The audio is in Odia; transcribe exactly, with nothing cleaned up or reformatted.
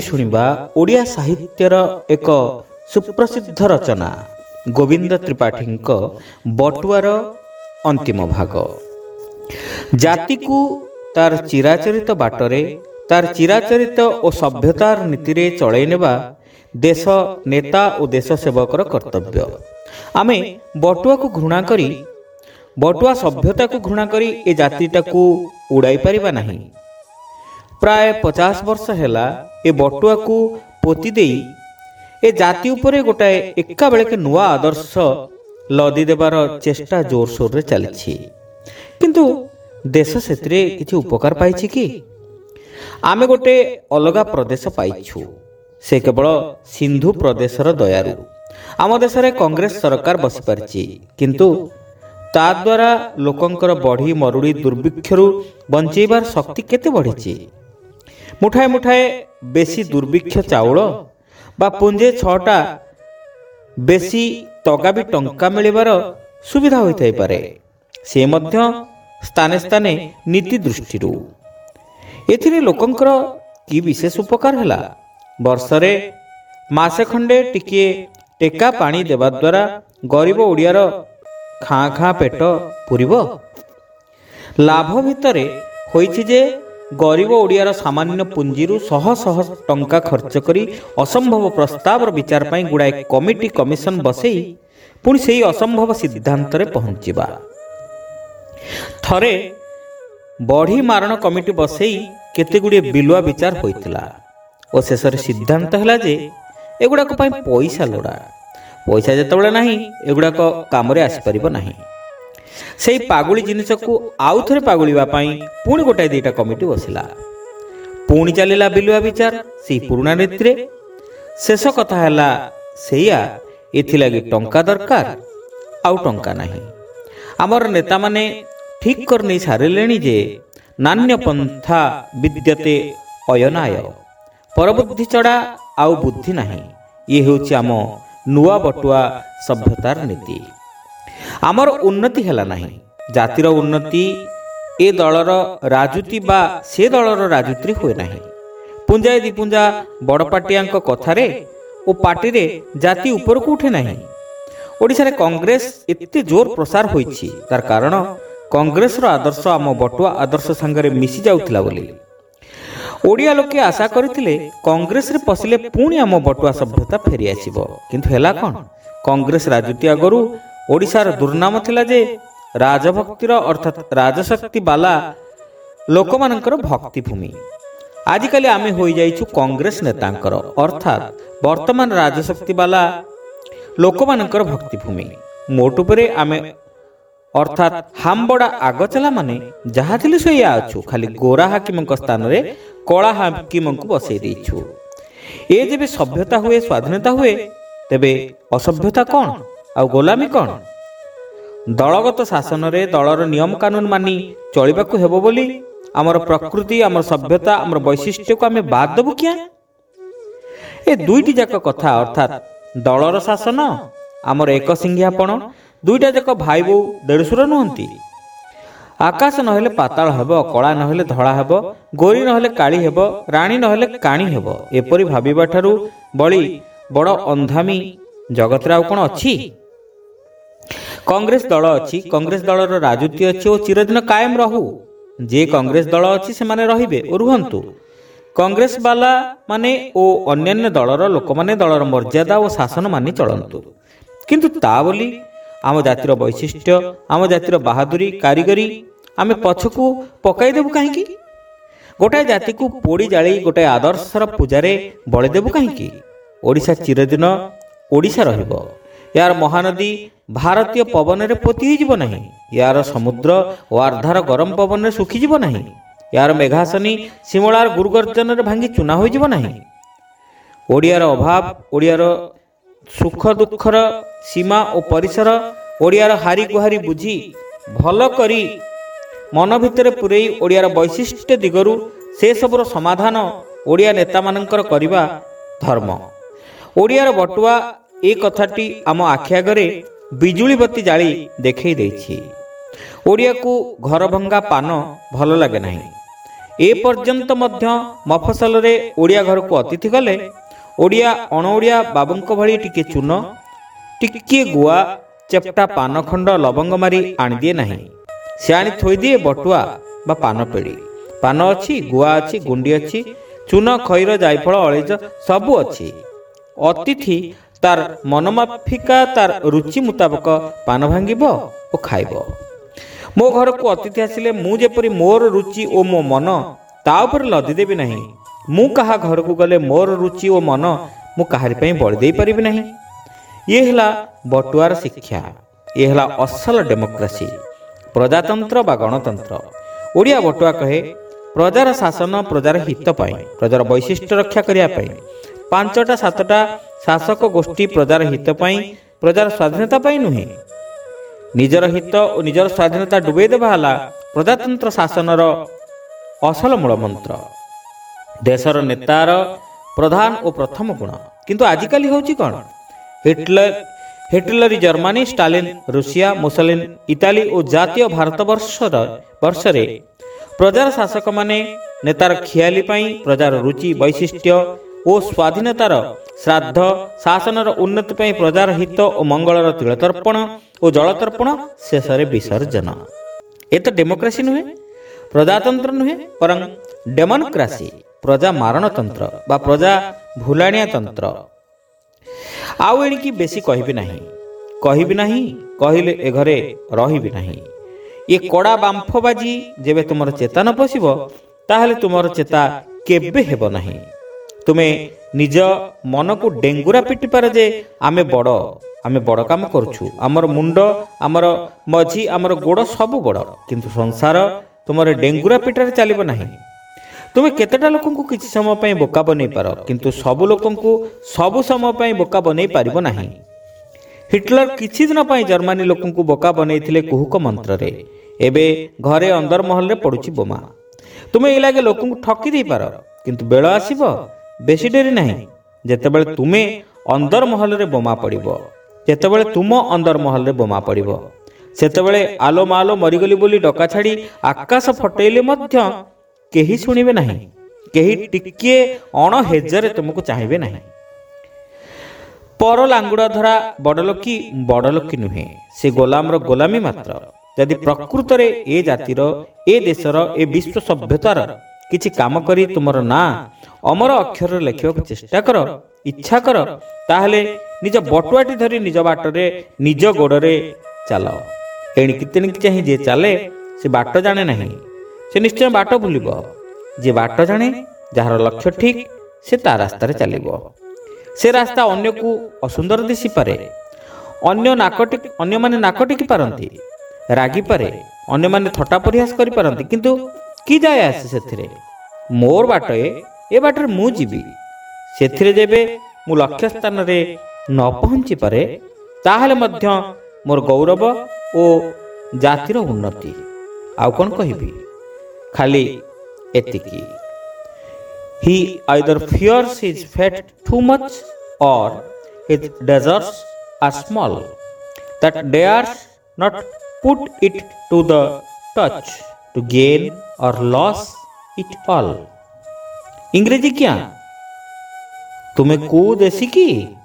ଶୁଣିବା ଓଡ଼ିଆ ସାହିତ୍ୟର ଏକ ସୁପ୍ରସିଦ୍ଧ ରଚନା ଗୋବିନ୍ଦ ତ୍ରିପାଠୀଙ୍କ ବଟୁଆର ଅନ୍ତିମ ଭାଗ। ଜାତିକୁ ତାର ଚିରାଚରିତ ବାଟରେ, ତାର ଚିରାଚରିତ ଓ ସଭ୍ୟତାର ନୀତିରେ ଚଳାଇ ନେବା ଦେଶ ନେତା ଓ ଦେଶ ସେବକର କର୍ତ୍ତବ୍ୟ। ଆମେ ବଟୁଆକୁ ଘୃଣା କରି, ବଟୁଆ ସଭ୍ୟତାକୁ ଘୃଣା କରି ଏ ଜାତିଟାକୁ ଉଡ଼ାଇ ପାରିବା ନାହିଁ। ପ୍ରାୟ ପଚାଶ ବର୍ଷ ହେଲା ଏ ବଟୁଆକୁ ପୋତି ଦେଇ ଏ ଜାତି ଉପରେ ଗୋଟାଏ ଏକାବେଳକେ ନୂଆ ଆଦର୍ଶ ଲଦି ଦେବାର ଚେଷ୍ଟା ଜୋରସୋରରେ ଚାଲିଛି। କିନ୍ତୁ ଦେଶ ସେଥିରେ କିଛି ଉପକାର ପାଇଛି କି? ଆମେ ଗୋଟେ ଅଲଗା ପ୍ରଦେଶ ପାଇଛୁ, ସେ କେବଳ ସିନ୍ଧୁ ପ୍ରଦେଶର ଦୟାରୁ। ଆମ ଦେଶରେ କଂଗ୍ରେସ ସରକାର ବସିପାରିଛି, କିନ୍ତୁ ତା ଦ୍ୱାରା ଲୋକଙ୍କର ବଢ଼ି ମରୁଡ଼ି ଦୁର୍ଭିକ୍ଷରୁ ବଞ୍ଚେଇବାର ଶକ୍ତି କେତେ ବଢ଼ିଛି? ମୁଠାଏ ମୁଠାଏ ବେଶୀ ଦୁର୍ଭିକ୍ଷ ଚାଉଳ ବା ପୁଞ୍ଜେ ଛଅଟା ବେଶୀ ତଗାବି ଟଙ୍କା ମିଳିବାର ସୁବିଧା ହୋଇଥାଇପାରେ, ସେ ମଧ୍ୟ ସ୍ଥାନେ ସ୍ଥାନେ ନୀତି ଦୃଷ୍ଟିରୁ। ଏଥିରେ ଲୋକଙ୍କର କି ବିଶେଷ ଉପକାର ହେଲା? ବର୍ଷରେ ମାସେ ଖଣ୍ଡେ ଟିକିଏ ଟେକା ପାଣି ଦେବା ଦ୍ୱାରା ଗରିବ ଓଡ଼ିଆର ଖାଁ ଖାଁ ପେଟ ପୁରିବ? ଲାଭ ଭିତରେ ହୋଇଛି ଯେ ଗରିବ ଓଡ଼ିଆର ସାମାନ୍ୟ ପୁଞ୍ଜିରୁ ଶହ ଶହ ଟଙ୍କା ଖର୍ଚ୍ଚ କରି ଅସମ୍ଭବ ପ୍ରସ୍ତାବର ବିଚାର ପାଇଁ ଗୁଡ଼ାଏ କମିଟି କମିଶନ ବସେଇ ପୁଣି ସେହି ଅସମ୍ଭବ ସିଦ୍ଧାନ୍ତରେ ପହଞ୍ଚିବା। ଥରେ ବଢ଼ି ମାରଣ କମିଟି ବସେଇ କେତେଗୁଡ଼ିଏ ବିଲୁଆ ବିଚାର ହୋଇଥିଲା ଓ ଶେଷରେ ସିଦ୍ଧାନ୍ତ ହେଲା ଯେ ଏଗୁଡ଼ାକ ପାଇଁ ପଇସା ଲୋଡ଼ା। ପଇସା ଯେତେବେଳେ ନାହିଁ, ଏଗୁଡ଼ାକ କାମରେ ଆସିପାରିବ ନାହିଁ। ସେହି ପାଗୁଳି ଜିନିଷକୁ ଆଉ ଥରେ ପାଗୁଳିବା ପାଇଁ ପୁଣି ଗୋଟାଏ ଦୁଇଟା କମିଟି ବସିଲା। ପୁଣି ଚାଲିଲା ବିଲୁଆ ବିଚାର ସେହି ପୁରୁଣା ନୀତିରେ। ଶେଷ କଥା ହେଲା ସେଇଆ, ଏଥିଲାଗି ଟଙ୍କା ଦରକାର, ଆଉ ଟଙ୍କା ନାହିଁ। ଆମର ନେତାମାନେ ଠିକ୍ କରି ନେଇ ସାରିଲେଣି ଯେ ନାନ୍ୟ ପନ୍ଥା ବିଦ୍ୟତେ ଅୟନାୟ, ପରବୁଦ୍ଧି ଛଡ଼ା ଆଉ ବୁଦ୍ଧି ନାହିଁ। ଇଏ ହେଉଛି ଆମ ନୂଆ ବଟୁଆ ସଭ୍ୟତାର ନୀତି। ଆମର ଉନ୍ନତି ହେଲା ନାହିଁ। ଜାତିର ଉନ୍ନତି ଏ ଦଳର ରାଜୁତି ବା ସେ ଦଳର ରାଜୁତିରେ ହୁଏ ନାହିଁ। ପୁଞ୍ଜାଏ ଦିପୁଞ୍ଜା ବଡ଼ପାଟିଆଙ୍କ କଥାରେ ଓ ପାଟିରେ ଜାତି ଉପରକୁ ଉଠେ ନାହିଁ। ଓଡ଼ିଶାରେ କଂଗ୍ରେସ ଏତେ ଜୋର ପ୍ରସାର ହୋଇଛି, ତାର କାରଣ କଂଗ୍ରେସର ଆଦର୍ଶ ଆମ ବଟୁଆ ଆଦର୍ଶ ସାଙ୍ଗରେ ମିଶି ଯାଉଥିଲା ବୋଲି। ଓଡ଼ିଆ ଲୋକେ ଆଶା କରିଥିଲେ କଂଗ୍ରେସରେ ପଶିଲେ ପୁଣି ଆମ ବଟୁଆ ସଭ୍ୟତା ଫେରିଆସିବ। କିନ୍ତୁ ହେଲା କ'ଣ? କଂଗ୍ରେସ ରାଜୁତି ଆଗରୁ ଓଡ଼ିଶାର ଦୁର୍ନାମ ଥିଲା ଯେ ରାଜଭକ୍ତିର ଅର୍ଥାତ୍ ରାଜଶକ୍ତି ବାଲା ଲୋକମାନଙ୍କର ଭକ୍ତିଭୂମି। ଆଜିକାଲି ଆମେ ହୋଇଯାଇଛୁ କଂଗ୍ରେସ ନେତାଙ୍କର ଅର୍ଥାତ୍ ବର୍ତ୍ତମାନ ରାଜଶକ୍ତି ବାଲା ଲୋକମାନଙ୍କର ଭକ୍ତିଭୂମି। ମୋଟ ଉପରେ ଆମେ ଅର୍ଥାତ୍ ହାମ୍ବଡ଼ା ଆଗଚଲା ମାନେ ଯାହା ଥିଲୁ ସେଇଆ ଅଛୁ, ଖାଲି ଗୋରା ହାକିମଙ୍କ ସ୍ଥାନରେ କଳା ହାକିମଙ୍କୁ ବସେଇ ଦେଇଛୁ। ଏ ଯେବେ ସଭ୍ୟତା ହୁଏ, ସ୍ୱାଧୀନତା ହୁଏ, ତେବେ ଅସଭ୍ୟତା କ'ଣ ଆଉ ଗୋଲାମୀ କ'ଣ? ଦଳଗତ ଶାସନରେ ଦଳର ନିୟମ କାନୁନ ମାନି ଚଳିବାକୁ ହେବ ବୋଲି ଆମର ପ୍ରକୃତି, ଆମର ସଭ୍ୟତା, ଆମର ବୈଶିଷ୍ଟ୍ୟକୁ ଆମେ ବାଦ ଦେବୁ କିଆଁ? ଏ ଦୁଇଟି ଯାକ କଥା ଅର୍ଥାତ୍ ଦଳର ଶାସନ, ଆମର ଏକ ସିଂଘିଆପଣ, ଦୁଇଟା ଯାକ ଭାଇ ବୋଉ ଦେଢ଼ଶୁର ନୁହନ୍ତି। ଆକାଶ ନହେଲେ ପାତାଳ ହେବ, କଳା ନହେଲେ ଧଳା ହେବ, ଗୋରି ନହେଲେ କାଳି ହେବ, ରାଣୀ ନହେଲେ କାଣି ହେବ। ଏପରି ଭାବିବା ଠାରୁ ବଳି ବଡ଼ ଅନ୍ଧାମୀ ଜଗତରେ ଆଉ କ'ଣ ଅଛି? କଂଗ୍ରେସ ଦଳ ଅଛି, କଂଗ୍ରେସ ଦଳର ରାଜୁତି ଅଛି ଓ ଚିରଦିନ କାୟମ ରହୁ। ଯେ କଂଗ୍ରେସ ଦଳ ଅଛି ସେମାନେ ରହିବେ ଓ ରୁହନ୍ତୁ। କଂଗ୍ରେସ ବାଲା ମାନେ ଓ ଅନ୍ୟାନ୍ୟ ଦଳର ଲୋକମାନେ ଦଳର ମର୍ଯ୍ୟାଦା ଓ ଶାସନ ମାନି ଚଳନ୍ତୁ। କିନ୍ତୁ ତା ବୋଲି ଆମ ଜାତିର ବୈଶିଷ୍ଟ୍ୟ, ଆମ ଜାତିର ବାହାଦୁରୀ, କାରିଗରୀ ଆମେ ପଛକୁ ପକାଇଦେବୁ କାହିଁକି? ଗୋଟାଏ ଜାତିକୁ ପୋଡ଼ି ଜାଳି ଗୋଟାଏ ଆଦର୍ଶର ପୂଜାରେ ବଳିଦେବୁ କାହିଁକି? ଓଡ଼ିଶା ଚିରଦିନ ଓଡ଼ିଶା ରହିବ। ୟାର ମହାନଦୀ ଭାରତୀୟ ପବନରେ ପୋତି ହୋଇଯିବ ନାହିଁ। ୟାର ସମୁଦ୍ର ଓ ଆର୍ଦ୍ଧାର ଗରମ ପବନରେ ଶୁଖିଯିବ ନାହିଁ। ୟାର ମେଘାସନୀ ଶିମଳାର ଗୁରୁଗର୍ଜନରେ ଭାଙ୍ଗି ଚୂନା ହୋଇଯିବ ନାହିଁ। ଓଡ଼ିଆର ଅଭାବ, ଓଡ଼ିଆର ସୁଖ ଦୁଃଖର ସୀମା ଓ ପରିସର, ଓଡ଼ିଆର ହାରି ଗୁହାରି ବୁଝି ଭଲ କରି ମନ ଭିତରେ ପୂରେଇ ଓଡ଼ିଆର ବୈଶିଷ୍ଟ୍ୟ ଦିଗରୁ ସେସବୁର ସମାଧାନ ଓଡ଼ିଆ ନେତାମାନଙ୍କର କରିବା ଧର୍ମ। ଓଡ଼ିଆର ବଟୁଆ ଏ କଥାଟି ଆମ ଆଖି ଆଗରେ ବିଜୁଳି ବତି ଜାଳି ଦେଖେଇ ଦେଇଛି। ଓଡ଼ିଆକୁ ଘର ଭଙ୍ଗା ପାନ ଭଲ ଲାଗେ ନାହିଁ। ଏ ପର୍ଯ୍ୟନ୍ତ ମଧ୍ୟ ମଫସଲରେ ଓଡ଼ିଆ ଘରକୁ ଅତିଥି ଗଲେ ଓଡ଼ିଆ ଅଣଓଡ଼ିଆ ବାବୁଙ୍କ ଭଳି ଟିକିଏ ଚୂନ, ଟିକିଏ ଗୁଆ, ଚେପ୍ଟା ପାନ ଖଣ୍ଡ ଲବଙ୍ଗ ମାରି ଆଣିଦିଏ ନାହିଁ। ସେ ଆଣି ଥୋଇଦିଏ ବଟୁଆ ବା ପାନ ପେଡ଼ି। ପାନ ଅଛି, ଗୁଆ ଅଛି, ଗୁଣ୍ଡି ଅଛି, ଚୂନ, ଖଇର, ଜାଇଫଳ, ଅଳେଇଚ ସବୁ ଅଛି। ଅତିଥି ତାର ମନମାଫିକା ତାର ରୁଚି ମୁତାବକ ପାନ ଭାଙ୍ଗିବ ଓ ଖାଇବ। ମୋ ଘରକୁ ଅତିଥି ଆସିଲେ ମୁଁ ଯେପରି ମୋର ରୁଚି ଓ ମୋ ମନ ତା ଉପରେ ଲଦି ଦେବି ନାହିଁ। ମୁଁ କାହା ଘରକୁ ଗଲେ ମୋର ରୁଚି ଓ ମନ ମୁଁ କାହାରି ପାଇଁ ବଳି ଦେଇପାରିବି ନାହିଁ। ଇଏ ହେଲା ବଟୁଆର ଶିକ୍ଷା। ଇଏ ହେଲା ଅସଲ ଡେମୋକ୍ରାସି, ପ୍ରଜାତନ୍ତ୍ର ବା ଗଣତନ୍ତ୍ର। ଓଡ଼ିଆ ବଟୁଆ କହେ, ପ୍ରଜାର ଶାସନ ପ୍ରଜାର ହିତ ପାଇଁ, ପ୍ରଜାର ବୈଶିଷ୍ଟ୍ୟ ରକ୍ଷା କରିବା ପାଇଁ। ପାଞ୍ଚଟା ସାତଟା ଶାସକ ଗୋଷ୍ଠୀ ପ୍ରଜାର ହିତ ପାଇଁ, ପ୍ରଜାର ସ୍ୱାଧୀନତା ପାଇଁ ନୁହେଁ। ନିଜର ହିତ ଓ ନିଜର ସ୍ୱାଧୀନତା ଡୁବେଇ ଦେବା ହେଲା ପ୍ରଜାତନ୍ତ୍ର ଶାସନର ଅସଲ ମୂଳମନ୍ତ୍ର, ଦେଶର ନେତାର ପ୍ରଧାନ ଓ ପ୍ରଥମ ଗୁଣ। କିନ୍ତୁ ଆଜିକାଲି ହେଉଛି କ'ଣ? ହିଟଲର ହିଟଲରୀ Germany, Stalin Russia, Mussolini Italy ଓ ଜାତୀୟ ଭାରତବର୍ଷର ବର୍ଷରେ ପ୍ରଜାର ଶାସକମାନେ ନେତାର ଖିଆଲି ପାଇଁ ପ୍ରଜାର ରୁଚି, ବୈଶିଷ୍ଟ୍ୟ ଓ ସ୍ୱାଧୀନତାର ଶ୍ରାଦ୍ଧ, ଶାସନର ଉନ୍ନତି ପାଇଁ ପ୍ରଜାର ହିତ ଓ ମଙ୍ଗଳର ତିଳତର୍ପଣ ଓ ଜଳତର୍ପଣ, ଶେଷରେ ବିସର୍ଜନ। ଏ ତ ଡେମୋକ୍ରାସି ନୁହେଁ, ପ୍ରଜାତନ୍ତ୍ର ନୁହେଁ, ବରଂ ଡେମୋକ୍ରାସି, ପ୍ରଜା ମାରଣତନ୍ତ୍ର ବା ପ୍ରଜା ଭୁଲାଣିଆ ତନ୍ତ୍ର। ଆଉ ଏଣିକି ବେଶୀ କହିବି ନାହିଁ, କହିବି ନାହିଁ, କହିଲେ ଏ ଘରେ ରହିବି ନାହିଁ। ଏ କଡ଼ା ବାମ୍ଫ ବାଜି ଯେବେ ତୁମର ଚେତା ନ ପଶିବ, ତାହେଲେ ତୁମର ଚେତା କେବେ ହେବ ନାହିଁ। ତୁମେ ନିଜ ମନକୁ ଡେଙ୍ଗୁରା ପିଟିପାର ଯେ ଆମେ ବଡ଼, ଆମେ ବଡ଼ କାମ କରୁଛୁ, ଆମର ମୁଣ୍ଡ, ଆମର ମଝି, ଆମର ଗୋଡ଼ ସବୁ ବଡ଼। କିନ୍ତୁ ସଂସାର ତୁମର ଡେଙ୍ଗୁରା ପିଟାରେ ଚାଲିବ ନାହିଁ। ତୁମେ କେତେଟା ଲୋକଙ୍କୁ କିଛି ସମୟ ପାଇଁ ବୋକା ବନେଇ ପାର, କିନ୍ତୁ ସବୁ ଲୋକଙ୍କୁ ସବୁ ସମୟ ପାଇଁ ବୋକା ବନେଇ ପାରିବ ନାହିଁ। ହିଟଲର କିଛି ଦିନ ପାଇଁ ଜର୍ମାନୀ ଲୋକଙ୍କୁ ବୋକା ବନେଇଥିଲେ କୁହୁକ ମନ୍ତ୍ରରେ। ଏବେ ଘରେ ଅନ୍ଦର ମହଲରେ ପଡ଼ୁଛି ବୋମା। ତୁମେ ଏ ଲାଗେ ଲୋକଙ୍କୁ ଠକି ଦେଇପାର, କିନ୍ତୁ ବେଳ ଆସିବ, ବେଶୀ ଡେରି ନାହିଁ, ଯେତେବେଳେ ତୁମେ ଅନ୍ଦର ମହଲରେ ବୋମା ପଡ଼ିବ। ଯେତେବେଳେ ତୁମ ଅନ୍ଦର ମହଲରେ ବୋମା ପଡ଼ିବ, ସେତେବେଳେ ଆଲୋ ମାଲୋ ମରିଗଲି ବୋଲି ଡକା ଛାଡ଼ି ଆକାଶ ଫଟେଇଲେ ମଧ୍ୟ କେହି ଶୁଣିବେ ନାହିଁ, କେହି ଟିକିଏ ଅଣହେଜରେ ତୁମକୁ ଚାହିଁବେ ନାହିଁ। ପର ଲାଙ୍ଗୁଡ଼ ଧରା ବଡ଼ଲୋକୀ ବଡ଼ଲୋକୀ ନୁହେଁ, ସେ ଗୋଲାମର ଗୋଲାମୀ ମାତ୍ର। ଯଦି ପ୍ରକୃତରେ ଏ ଜାତିର, ଏ ଦେଶର, ଏ ବିଶ୍ୱ ସଭ୍ୟତାର କିଛି କାମ କରି ତୁମର ନାଁ ଅମର ଅକ୍ଷରରେ ଲେଖିବାକୁ ଚେଷ୍ଟା କର, ଇଚ୍ଛା କର, ତାହେଲେ ନିଜ ବଟୁଆଟି ଧରି ନିଜ ବାଟରେ ନିଜ ଗୋଡ଼ରେ ଚାଲ। ଏଣିକି ତେଣିକି ଚାହିଁ ଯିଏ ଚାଲେ ସେ ବାଟ ଜାଣେ ନାହିଁ, ସେ ନିଶ୍ଚୟ ବାଟ ଭୁଲିବ। ଯିଏ ବାଟ ଜାଣେ, ଯାହାର ଲକ୍ଷ୍ୟ ଠିକ୍, ସେ ତା ରାସ୍ତାରେ ଚାଲିବ। ସେ ରାସ୍ତା ଅନ୍ୟକୁ ଅସୁନ୍ଦର ଦିଶିପାରେ, ଅନ୍ୟ ନାକଟି ଅନ୍ୟମାନେ ନାକ ଟେକି ପାରନ୍ତି, ରାଗିପାରେ, ଅନ୍ୟମାନେ ଥଟ୍ଟା ପରିହାସ କରିପାରନ୍ତି, କିନ୍ତୁ କି ଯାଏ ଆସେ ସେଥିରେ? ମୋର ବାଟ ଏ, ଏ ବାଟରେ ମୁଁ ଯିବି। ସେଥିରେ ଯେବେ ମୁଁ ଲକ୍ଷ୍ୟ ସ୍ଥାନରେ ନ ପହଞ୍ଚି ପାରେ, ତାହେଲେ ମଧ୍ୟ ମୋର ଗୌରବ ଓ ଜାତିର ଉନ୍ନତି। ଆଉ କ'ଣ କହିବି? ଖାଲି ଏତିକି, he either fears his fate too much or his deserts are small, that dares not put it to the touch to gain or lose it all। इंग्रेजी क्या? तुम्हें को देसी की